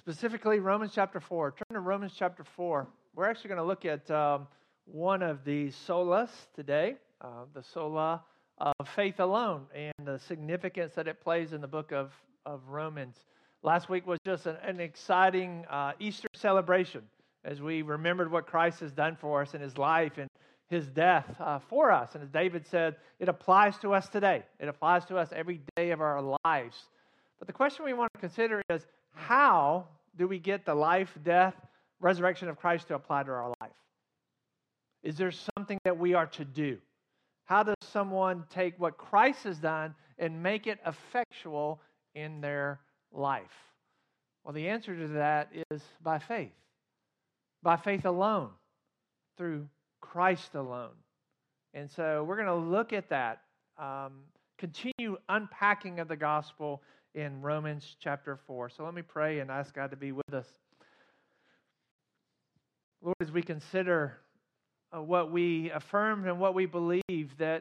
specifically Romans chapter 4. Turn to Romans chapter 4. We're actually going to look at one of the solas today, the sola of faith alone, and the significance that it plays in the book of Romans. Last week was just an exciting Easter celebration as we remembered what Christ has done for us in His life and His death for us. And as David said, it applies to us today. It applies to us every day of our lives. But the question we want to consider is, how do we get the life, death, resurrection of Christ to apply to our life? Is there something that we are to do? How does someone take what Christ has done and make it effectual in their life? Well, the answer to that is by faith. By faith alone, through Christ alone. And so we're going to look at that, continue unpacking of the gospel in Romans chapter 4. So let me pray and ask God to be with us. Lord, as we consider what we affirm and what we believe, that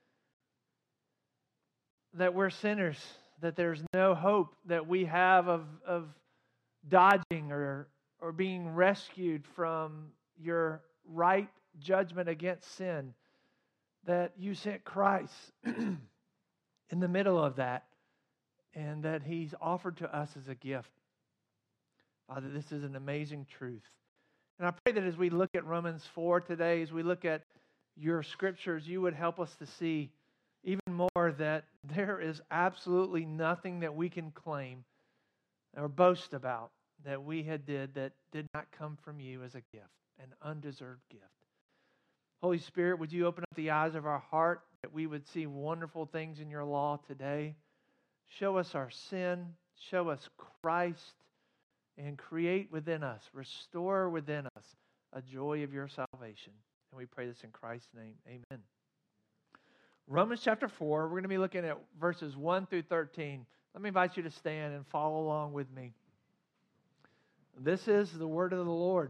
we're sinners, that there's no hope that we have of dodging or being rescued from your right judgment against sin, that you sent Christ in the middle of that, and that He's offered to us as a gift. Father, this is an amazing truth. And I pray that as we look at Romans 4 today, as we look at your scriptures, you would help us to see even more that there is absolutely nothing that we can claim or boast about that we did that did not come from you as a gift, an undeserved gift. Holy Spirit, would you open up the eyes of our heart that we would see wonderful things in your law today? Show us our sin, show us Christ, and create within us, restore within us a joy of your salvation. And we pray this in Christ's name. Amen. Romans chapter 4, we're going to be looking at verses 1 through 13. Let me invite you to stand and follow along with me. This is the word of the Lord.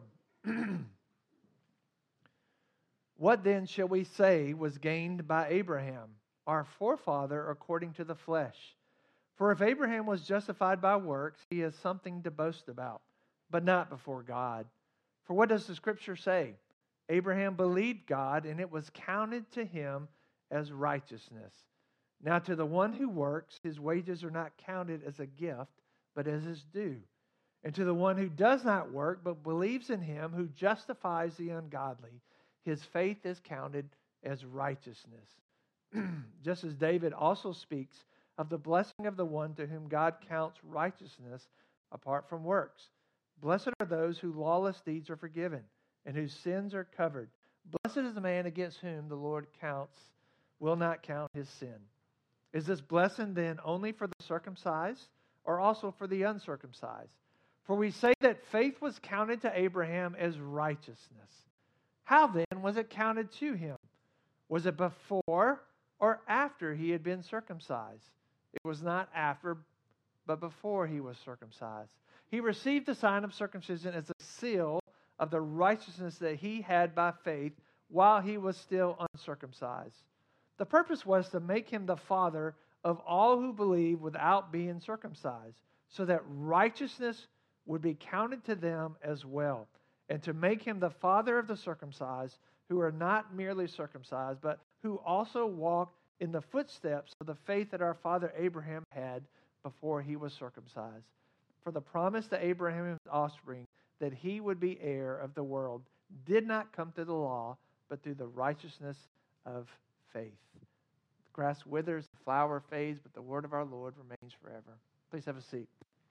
What then shall we say was gained by Abraham, our forefather according to the flesh? For if Abraham was justified by works, he has something to boast about, but not before God. For what does the Scripture say? Abraham believed God, and it was counted to him as righteousness. Now to the one who works, his wages are not counted as a gift, but as his due. And to the one who does not work, but believes in him who justifies the ungodly, his faith is counted as righteousness. Just as David also speaks of the blessing of the one to whom God counts righteousness apart from works. Blessed are those whose lawless deeds are forgiven and whose sins are covered. Blessed is the man against whom the Lord will not count his sin. Is this blessing then only for the circumcised or also for the uncircumcised? For we say that faith was counted to Abraham as righteousness. How then was it counted to him? Was it before or after he had been circumcised? It was not after, but before he was circumcised. He received the sign of circumcision as a seal of the righteousness that he had by faith while he was still uncircumcised. The purpose was to make him the father of all who believe without being circumcised, so that righteousness would be counted to them as well, and to make him the father of the circumcised, who are not merely circumcised, but who also walk in the footsteps of the faith that our father Abraham had before he was circumcised. For the promise to Abraham's offspring that he would be heir of the world did not come through the law, but through the righteousness of faith. The grass withers, the flower fades, but the word of our Lord remains forever. Please have a seat.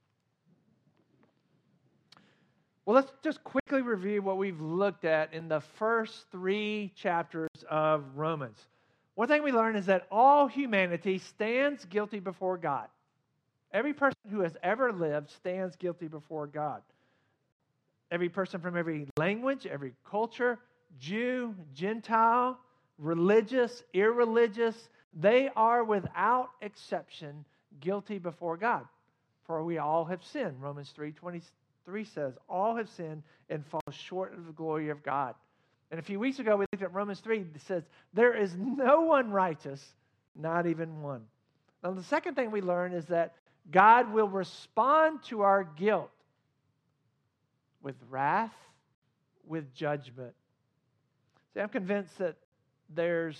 Well, let's just quickly review what we've looked at in the first 3 chapters of Romans. One thing we learn is that all humanity stands guilty before God. Every person who has ever lived stands guilty before God. Every person from every language, every culture, Jew, Gentile, religious, irreligious, they are without exception guilty before God. For we all have sinned. Romans 3:23 says, all have sinned and fall short of the glory of God. And a few weeks ago, we looked at Romans 3. It says, there is no one righteous, not even one. Now, the second thing we learn is that God will respond to our guilt with wrath, with judgment. See, I'm convinced that there's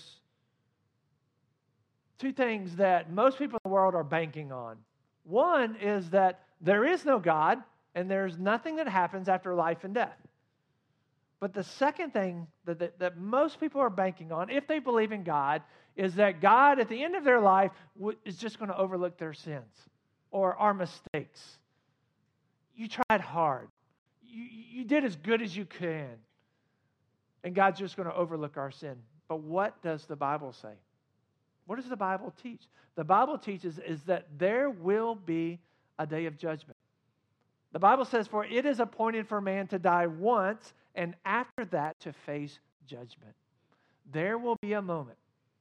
two things that most people in the world are banking on. One is that there is no God, and there's nothing that happens after life and death. But the second thing that most people are banking on, if they believe in God, is that God, at the end of their life, is just going to overlook their sins or our mistakes. You tried hard. You did as good as you can. And God's just going to overlook our sin. But what does the Bible say? What does the Bible teach? The Bible teaches is that there will be a day of judgment. The Bible says, for it is appointed for man to die once, and after that to face judgment. There will be a moment.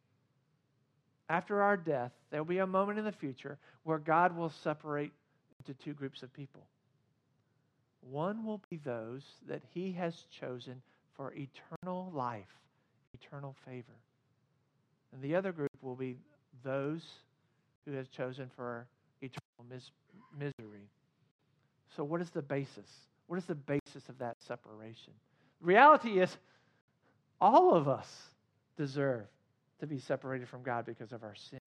After our death, there will be a moment in the future where God will separate into two groups of people. One will be those that He has chosen for eternal life, eternal favor. And the other group will be those who has chosen for eternal misery. So what is the basis? What is the basis of that separation? The reality is, all of us deserve to be separated from God because of our sin.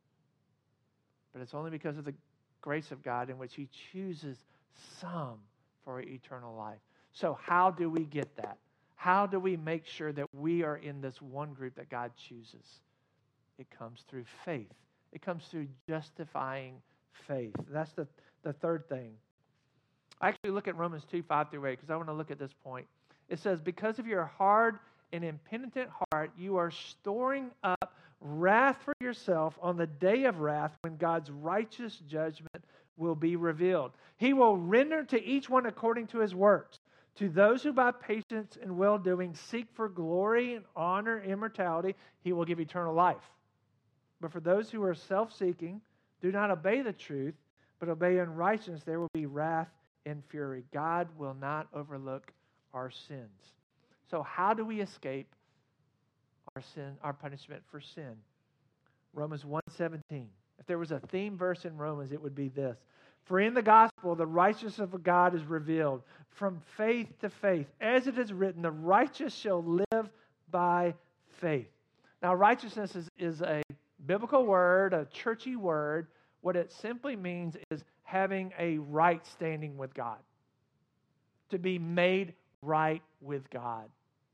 But it's only because of the grace of God in which He chooses some for eternal life. So how do we get that? How do we make sure that we are in this one group that God chooses? It comes through faith. It comes through justifying faith. That's the third thing. I actually look at Romans 2, 5 through 8, because I want to look at this point. It says, because of your hard and impenitent heart, you are storing up wrath for yourself on the day of wrath when God's righteous judgment will be revealed. He will render to each one according to his works. To those who by patience and well-doing seek for glory and honor and immortality, He will give eternal life. But for those who are self-seeking, do not obey the truth, but obey unrighteousness, there will be wrath and fury. God will not overlook our sins. So how do we escape our sin, our punishment for sin? Romans 1:17. If there was a theme verse in Romans, it would be this. For in the gospel, the righteousness of God is revealed from faith to faith. As it is written, the righteous shall live by faith. Now, righteousness is a biblical word, a churchy word. What it simply means is having a right standing with God. To be made right with God.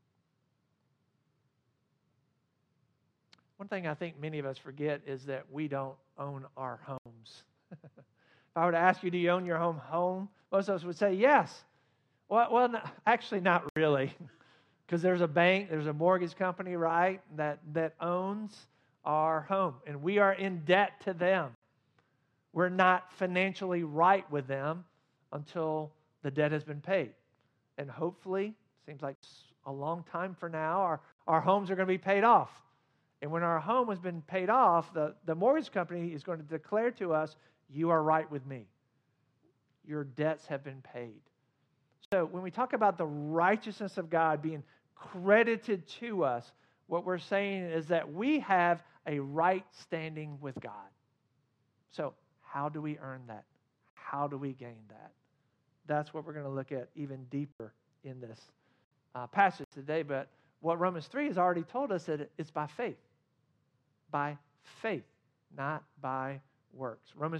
One thing I think many of us forget is that we don't own our homes. If I were to ask you, do you own your home? Most of us would say yes. Well, no, actually not really. Because there's a bank, there's a mortgage company, right, that owns our home. And we are in debt to them. We're not financially right with them until the debt has been paid. And hopefully, seems like a long time for now, our homes are going to be paid off. And when our home has been paid off, the mortgage company is going to declare to us, you are right with me. Your debts have been paid. So when we talk about the righteousness of God being credited to us, what we're saying is that we have a right standing with God. So how do we earn that? How do we gain that? That's what we're going to look at even deeper in this passage today. But what Romans 3 has already told us that it's by faith. By faith, not by works. Romans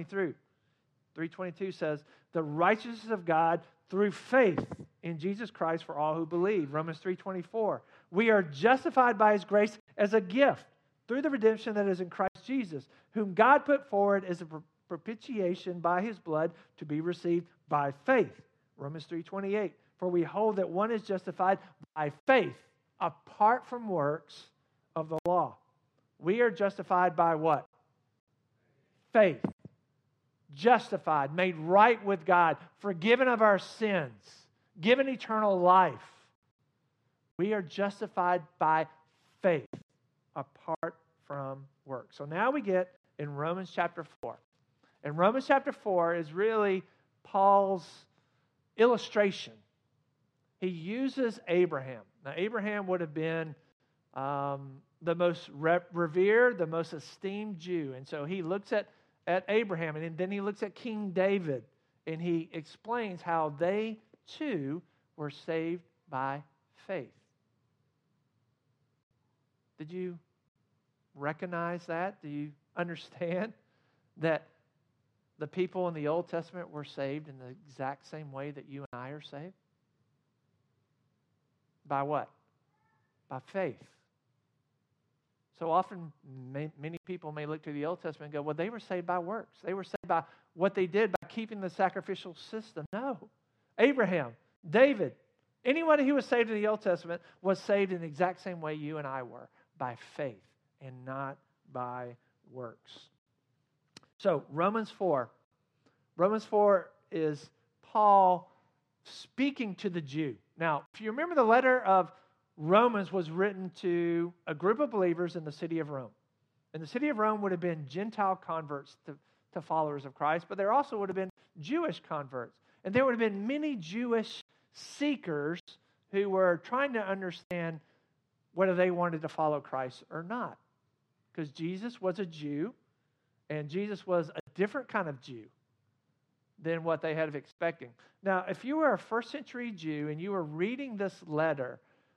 3:22 says, the righteousness of God through faith in Jesus Christ for all who believe. Romans 3:24, we are justified by His grace as a gift through the redemption that is in Christ Jesus, whom God put forward as a propitiation by His blood to be received by faith. Romans 3:28, for we hold that one is justified by faith apart from works of the law. We are justified by what? Faith. Justified, made right with God, forgiven of our sins, given eternal life. We are justified by faith apart from works. So now we get in Romans chapter 4. And Romans chapter 4 is really Paul's illustration. He uses Abraham. Now, Abraham would have been the most revered, the most esteemed Jew. And so he looks at Abraham, and then he looks at King David, and he explains how they too were saved by faith. Did you recognize that? Do you understand that the people in the Old Testament were saved in the exact same way that you and I are saved? By what? By faith. So often, many people may look to the Old Testament and go, well, they were saved by works. They were saved by what they did by keeping the sacrificial system. No. Abraham, David, anyone who was saved in the Old Testament was saved in the exact same way you and I were, by faith and not by works. So Romans 4. Romans 4 is Paul speaking to the Jew. Now, if you remember, the letter of Romans was written to a group of believers in the city of Rome. And the city of Rome would have been Gentile converts to followers of Christ, but there also would have been Jewish converts. And there would have been many Jewish seekers who were trying to understand whether they wanted to follow Christ or not. Because Jesus was a Jew, and Jesus was a different kind of Jew than what they had of expecting. Now, if you were a first century Jew and you were reading this letter,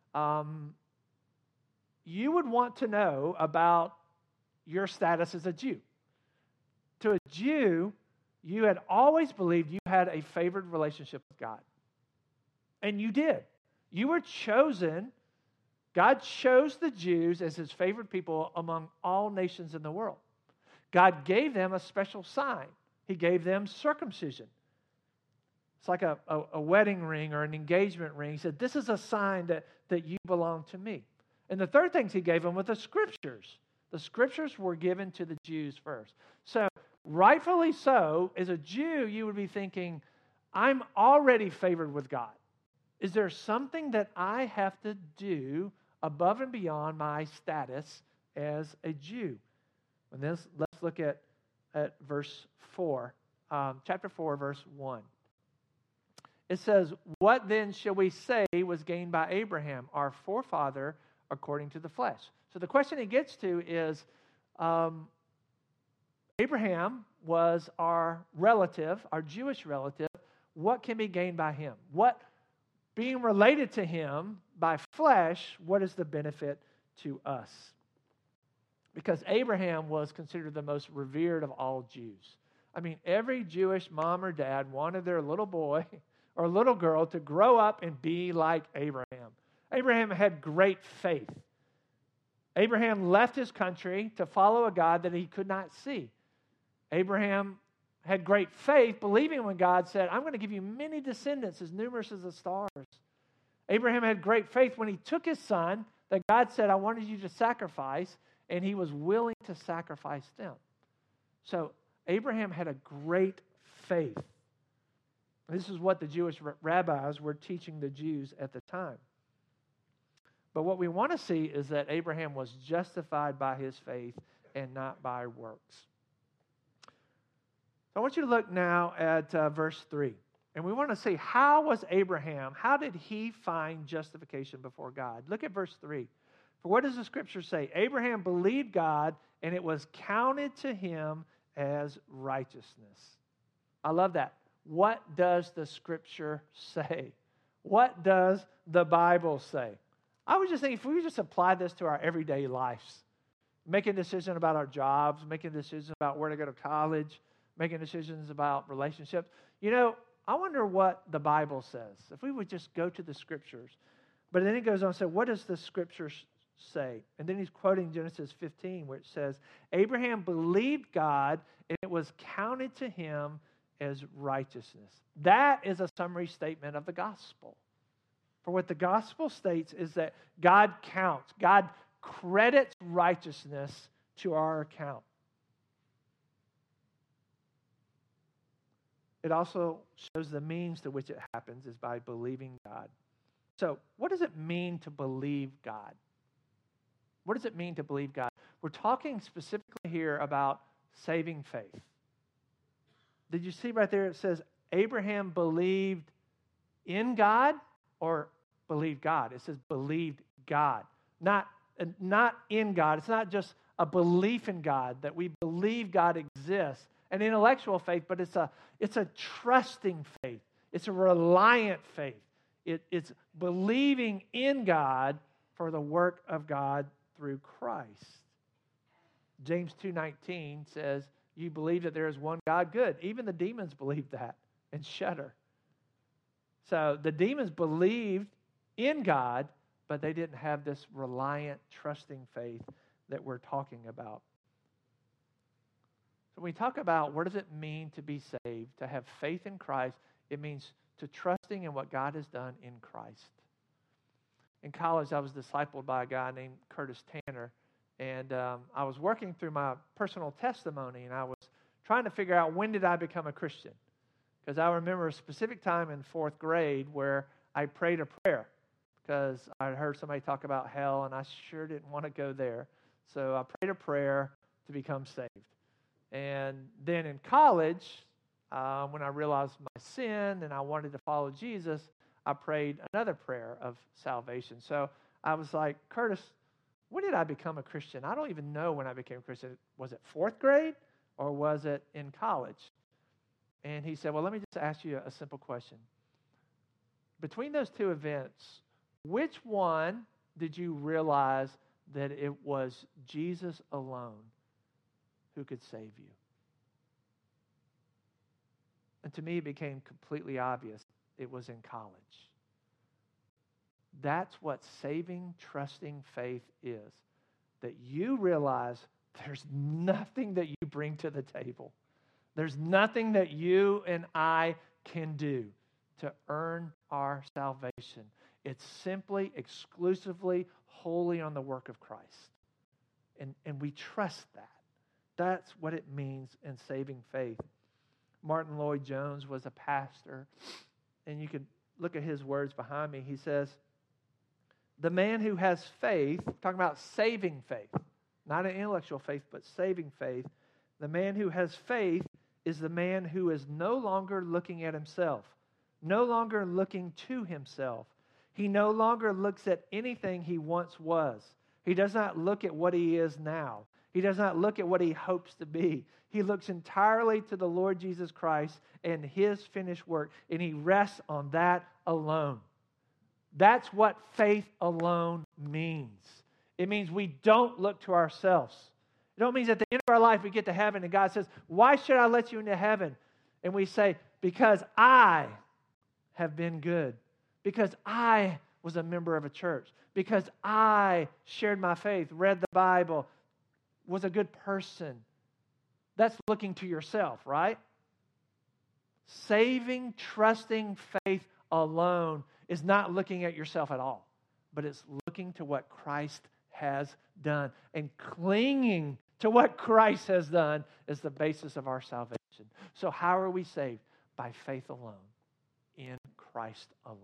you would want to know about your status as a Jew. To a Jew, you had always believed you had a favored relationship with God. And you did. You were chosen. God chose the Jews as his favored people among all nations in the world. God gave them a special sign. He gave them circumcision. It's like a wedding ring or an engagement ring. He said, this is a sign that you belong to me. And the third thing he gave them were the Scriptures. The Scriptures were given to the Jews first. So, rightfully so, as a Jew, you would be thinking, I'm already favored with God. Is there something that I have to do above and beyond my status as a Jew? And then let's look at verse 4, chapter 4, verse 1. It says, what then shall we say was gained by Abraham, our forefather, according to the flesh? So the question he gets to is, Abraham was our relative, our Jewish relative. What can be gained by him? What, being related to him by flesh, what is the benefit to us? Because Abraham was considered the most revered of all Jews. I mean, every Jewish mom or dad wanted their little boy or little girl to grow up and be like Abraham. Abraham had great faith. Abraham left his country to follow a God that he could not see. Abraham had great faith, believing when God said, I'm going to give you many descendants as numerous as the stars. Abraham had great faith when he took his son that God said, I wanted you to sacrifice, and he was willing to sacrifice them. So Abraham had a great faith. This is what the Jewish rabbis were teaching the Jews at the time. But what we want to see is that Abraham was justified by his faith and not by works. So I want you to look now at verse 3. And we want to see, how was Abraham, how did he find justification before God? Look at verse 3. For what does the Scripture say? Abraham believed God, and it was counted to him as righteousness. I love that. What does the Scripture say? What does the Bible say? I was just thinking, if we just apply this to our everyday lives, making decisions about our jobs, making decisions about where to go to college, making decisions about relationships, I wonder what the Bible says. If we would just go to the Scriptures. But then it goes on and says, what does the Scripture say? And then he's quoting Genesis 15, which says, Abraham believed God, and it was counted to him as righteousness. That is a summary statement of the gospel. For what the gospel states is that God counts, God credits righteousness to our account. It also shows the means to which it happens is by believing God. So, what does it mean to believe God? What does it mean to believe God? We're talking specifically here about saving faith. Did you see right there it says Abraham believed in God or believed God? It says believed God, not in God. It's not just a belief in God, that we believe God exists. An intellectual faith, but it's a trusting faith. It's a reliant faith. It's believing in God for the work of God through Christ. James 2:19 says, you believe that there is one God, good. Even the demons believe that and shudder. So the demons believed in God, but they didn't have this reliant, trusting faith that we're talking about. So when we talk about what does it mean to be saved, to have faith in Christ, it means to trusting in what God has done in Christ. In college, I was discipled by a guy named Curtis Tanner, and I was working through my personal testimony, and I was trying to figure out when did I become a Christian. Because I remember a specific time in 4th grade where I prayed a prayer because I heard somebody talk about hell, and I sure didn't want to go there. So I prayed a prayer to become saved. And then in college, when I realized my sin and I wanted to follow Jesus, I prayed another prayer of salvation. So I was like, Curtis, when did I become a Christian? I don't even know when I became a Christian. Was it 4th grade or was it in college? And he said, well, let me just ask you a simple question. Between those two events, which one did you realize that it was Jesus alone who could save you? And to me, it became completely obvious. It was in college. That's what saving, trusting faith is. That you realize there's nothing that you bring to the table. There's nothing that you and I can do to earn our salvation. It's simply, exclusively, wholly on the work of Christ. And we trust that. That's what it means in saving faith. Martin Lloyd-Jones was a pastor, and you can look at his words behind me. He says, the man who has faith, talking about saving faith, not an intellectual faith, but saving faith, the man who has faith is the man who is no longer looking at himself, no longer looking to himself. He no longer looks at anything he once was. He does not look at what he is now. He does not look at what he hopes to be. He looks entirely to the Lord Jesus Christ and his finished work, and he rests on that alone. That's what faith alone means. It means we don't look to ourselves. It don't mean at the end of our life we get to heaven and God says, why should I let you into heaven? And we say, because I have been good. Because I was a member of a church. Because I shared my faith, read the Bible, was a good person. That's looking to yourself, right? Saving, trusting faith alone is not looking at yourself at all, but it's looking to what Christ has done. And clinging to what Christ has done is the basis of our salvation. So how are we saved? By faith alone, in Christ alone.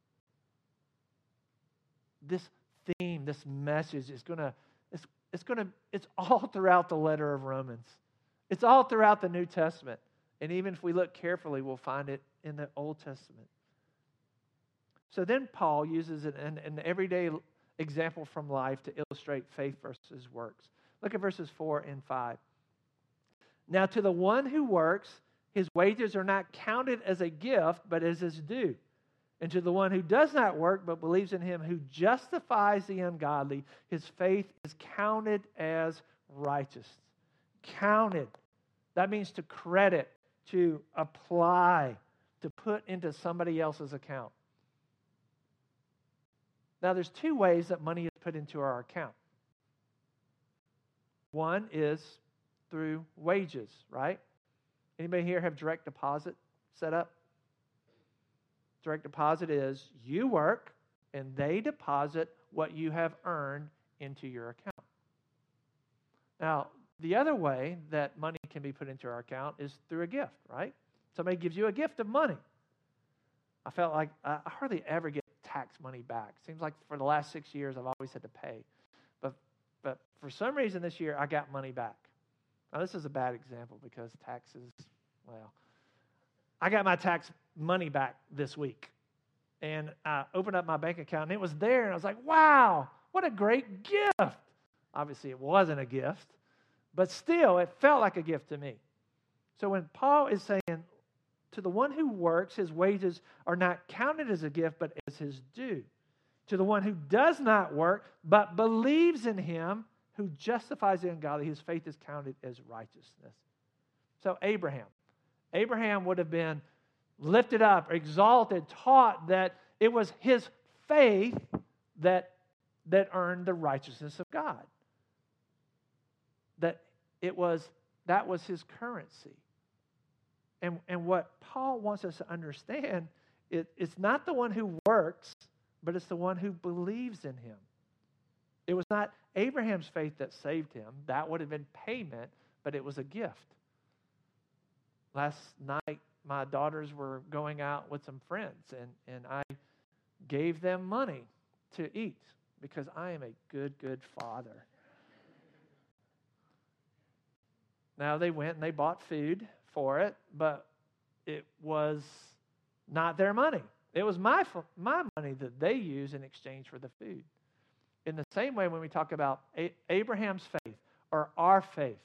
This theme, this message is it's all throughout the letter of Romans. It's all throughout the New Testament. And even if we look carefully, we'll find it in the Old Testament. So then Paul uses an everyday example from life to illustrate faith versus works. Look at verses 4 and 5. Now to the one who works, his wages are not counted as a gift, but as his due. And to the one who does not work, but believes in him who justifies the ungodly, his faith is counted as righteous. Counted. That means to credit, to apply, to put into somebody else's account. Now, there's two ways that money is put into our account. One is through wages, right? Anybody here have direct deposit set up? Direct deposit is you work and they deposit what you have earned into your account. Now, the other way that money can be put into our account is through a gift, right? Somebody gives you a gift of money. I felt like I hardly ever get tax money back. Seems like for the last 6 years I've always had to pay. But for some reason this year I got money back. Now this is a bad example because taxes, well, I got my tax money back this week. And I opened up my bank account and it was there and I was like, wow, what a great gift. Obviously it wasn't a gift, but still it felt like a gift to me. So when Paul is saying to the one who works, his wages are not counted as a gift, but as his due. To the one who does not work, but believes in him who justifies the ungodly, his faith is counted as righteousness. So Abraham would have been lifted up, exalted, taught that it was his faith that earned the righteousness of God. That was his currency. And what Paul wants us to understand, it's not the one who works, but it's the one who believes in him. It was not Abraham's faith that saved him. That would have been payment, but it was a gift. Last night, my daughters were going out with some friends, and I gave them money to eat because I am a good father. Now, they went and they bought food for it, but it was not their money. It was my money that they used in exchange for the food. In the same way, when we talk about Abraham's faith or our faith,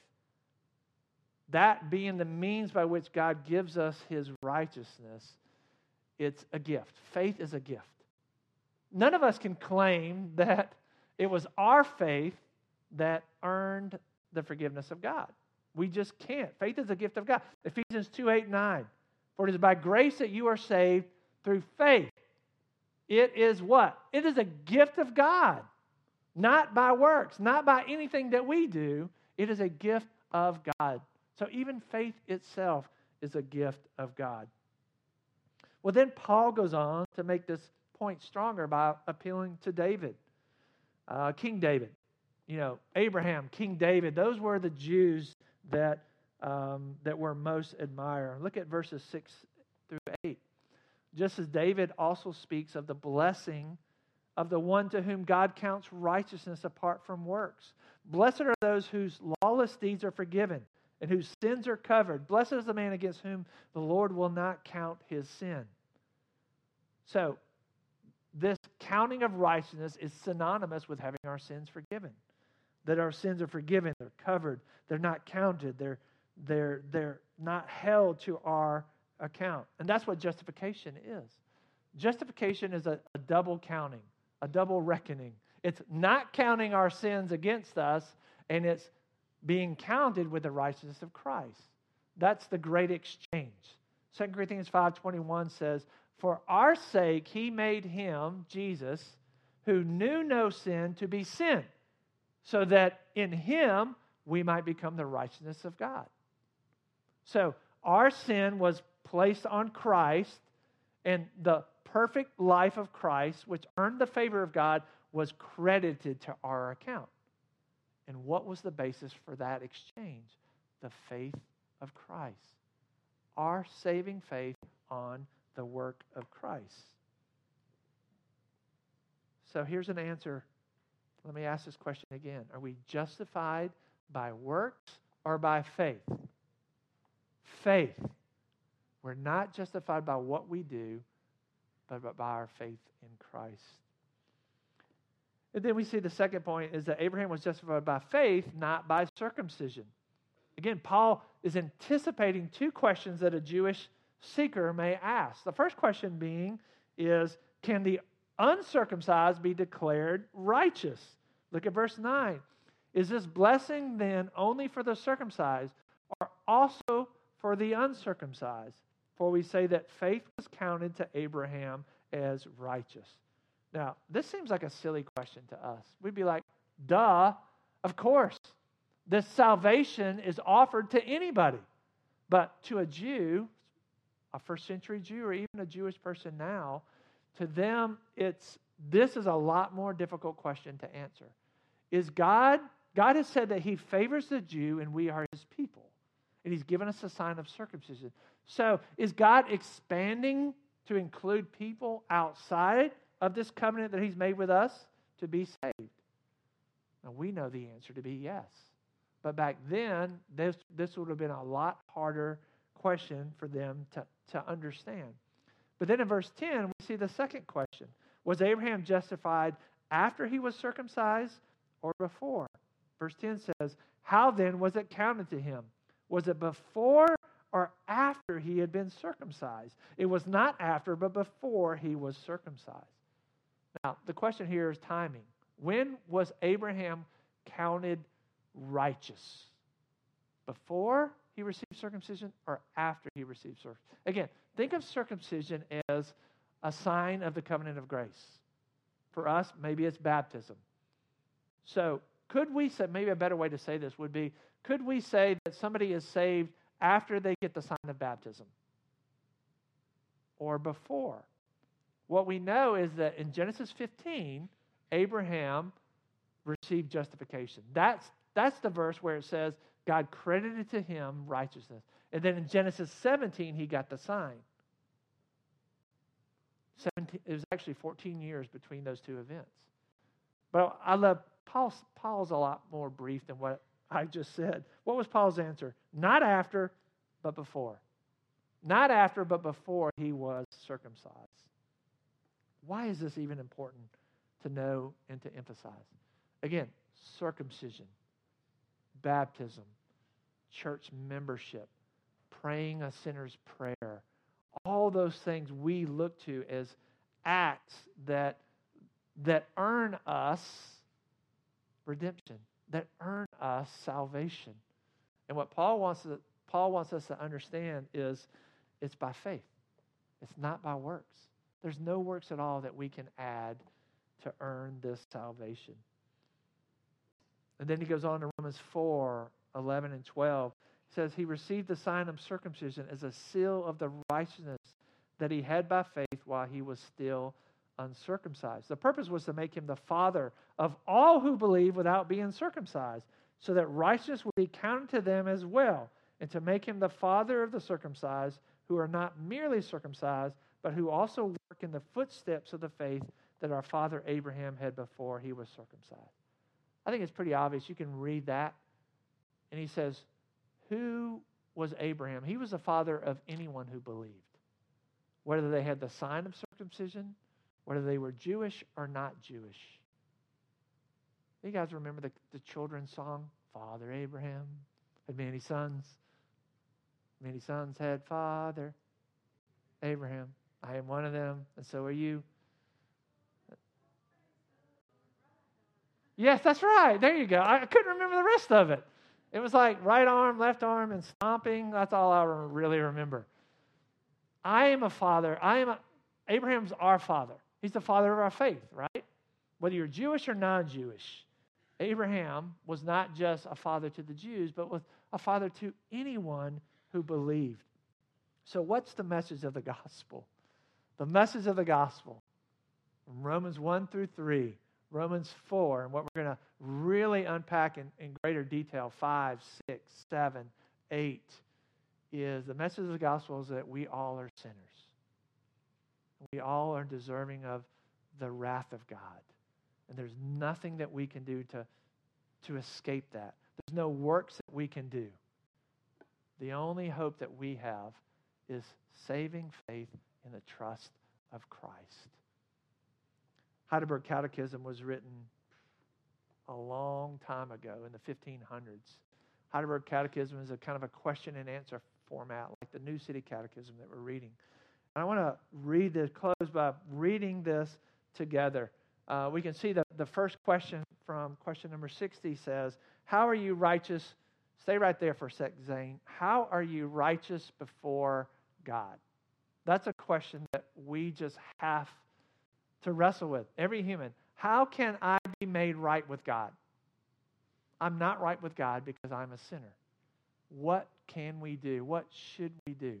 that being the means by which God gives us his righteousness, it's a gift. Faith is a gift. None of us can claim that it was our faith that earned the forgiveness of God. We just can't. Faith is a gift of God. Ephesians 2:8-9. For it is by grace that you are saved through faith. It is what? It is a gift of God. Not by works, not by anything that we do. It is a gift of God. So even faith itself is a gift of God. Well, then Paul goes on to make this point stronger by appealing to David, King David. You know, Abraham, King David, those were the Jews that were most admired. Look at verses 6-8. Just as David also speaks of the blessing of the one to whom God counts righteousness apart from works. Blessed are those whose lawless deeds are forgiven and whose sins are covered. Blessed is the man against whom the Lord will not count his sin. So, this counting of righteousness is synonymous with having our sins forgiven. That our sins are forgiven, they're covered, they're not counted, they're not held to our account. And that's what justification is. Justification is a double counting, a double reckoning. It's not counting our sins against us, and it's being counted with the righteousness of Christ. That's the great exchange. 2 Corinthians 5:21 says, for our sake he made him, Jesus, who knew no sin, to be sin, so that in him we might become the righteousness of God. So our sin was placed on Christ, and the perfect life of Christ, which earned the favor of God, was credited to our account. And what was the basis for that exchange? The faith of Christ. Our saving faith on the work of Christ. So here's an answer. Let me ask this question again. Are we justified by works or by faith? Faith. We're not justified by what we do, but by our faith in Christ. And then we see the second point is that Abraham was justified by faith, not by circumcision. Again, Paul is anticipating two questions that a Jewish seeker may ask. The first question being is, can the uncircumcised be declared righteous? Look at verse 9. Is this blessing then only for the circumcised or also for the uncircumcised? For we say that faith was counted to Abraham as righteous. Now, this seems like a silly question to us. We'd be like, duh, of course. This salvation is offered to anybody. But to a Jew, a first century Jew, or even a Jewish person now, to them, this is a lot more difficult question to answer. Is God has said that he favors the Jew and we are his people. And he's given us a sign of circumcision. So is God expanding to include people outside of this covenant that he's made with us to be saved? Now we know the answer to be yes. But back then, this would have been a lot harder question for them to understand. But then in verse 10, we see the second question. Was Abraham justified after he was circumcised or before? Verse 10 says, how then was it counted to him? Was it before or after he he had been circumcised. It was not after, but before he was circumcised. Now, the question here is timing. When was Abraham counted righteous? Before he received circumcision or after he received circumcision? Again, think of circumcision as a sign of the covenant of grace. For us, maybe it's baptism. So, could we say, maybe a better way to say this would be, could we say that somebody is saved after they get the sign of baptism? Or before? What we know is that in Genesis 15, Abraham received justification. That's the verse where it says God credited to him righteousness. And then in Genesis 17, he got the sign. It was actually 14 years between those two events. But I love Paul's a lot more brief than what I just said. What was Paul's answer? Not after, but before. Not after, but before he was circumcised. Why is this even important to know and to emphasize? Again, circumcision, baptism, church membership, praying a sinner's prayer, all those things we look to as acts that earn us redemption, that earn us salvation. And what Paul wants us to understand is it's by faith. It's not by works. There's no works at all that we can add to earn this salvation. And then he goes on to Romans 4, 11 and 12. He says, he received the sign of circumcision as a seal of the righteousness that he had by faith while he was still uncircumcised. The purpose was to make him the father of all who believe without being circumcised, so that righteousness would be counted to them as well, and to make him the father of the circumcised, who are not merely circumcised, but who also work in the footsteps of the faith that our father Abraham had before he was circumcised. I think it's pretty obvious. You can read that. And he says, who was Abraham? He was the father of anyone who believed. Whether they had the sign of circumcision, whether they were Jewish or not Jewish. You guys remember the children's song, Father Abraham had many sons. Many sons had Father Abraham. I am one of them, and so are you. Yes, that's right. There you go. I couldn't remember the rest of it. It was like right arm, left arm, and stomping. That's all I really remember. I am a father. Abraham's our father. He's the father of our faith, right? Whether you're Jewish or non-Jewish, Abraham was not just a father to the Jews, but was a father to anyone who believed. So what's the message of the gospel? The message of the gospel, from Romans 1 through 3, Romans 4, and what we're going to really unpack in greater detail, 5, 6, 7, 8, is the message of the gospel is that we all are sinners. We all are deserving of the wrath of God. And there's nothing that we can do to escape that. There's no works that we can do. The only hope that we have is saving faith in the trust of Christ. Heidelberg Catechism was written a long time ago in the 1500s. Heidelberg Catechism is a kind of a question and answer format like the New City Catechism that we're reading. And I want to close by reading this together. We can see the first question from question number 60 says, how are you righteous? Stay right there for a sec, Zane. How are you righteous before God? That's a question that we just have to wrestle with. Every human. How can I be made right with God? I'm not right with God because I'm a sinner. What can we do? What should we do?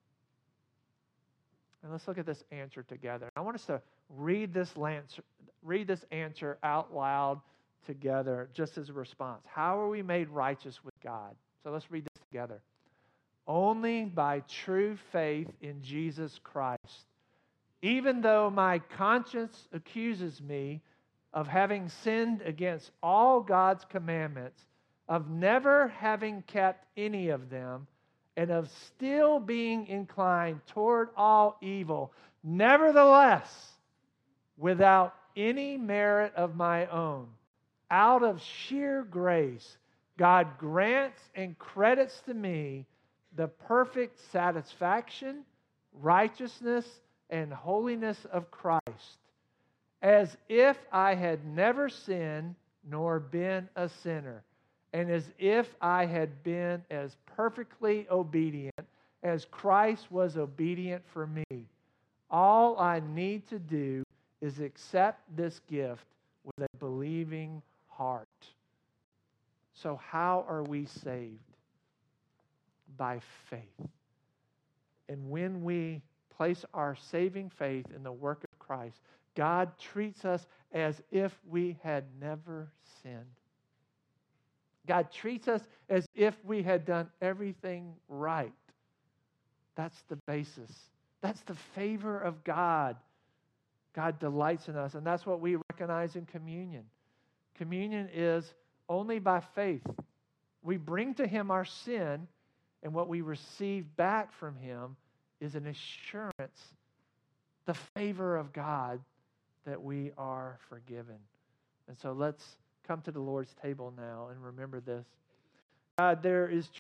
And let's look at this answer together. I want us to read this answer out loud together just as a response. How are we made righteous with God? So let's read this together. Only by true faith in Jesus Christ. Even though my conscience accuses me of having sinned against all God's commandments, of never having kept any of them, and of still being inclined toward all evil, nevertheless, without any merit of my own, out of sheer grace, God grants and credits to me the perfect satisfaction, righteousness, and holiness of Christ, as if I had never sinned nor been a sinner, and as if I had been as perfectly obedient as Christ was obedient for me. All I need to do is accept this gift with a believing heart. So how are we saved? By faith. And when we place our saving faith in the work of Christ, God treats us as if we had never sinned. God treats us as if we had done everything right. That's the basis. That's the favor of God. God delights in us, and that's what we recognize in communion. Communion is only by faith. We bring to Him our sin, and what we receive back from Him is an assurance, the favor of God, that we are forgiven. And so let's come to the Lord's table now and remember this. God, there is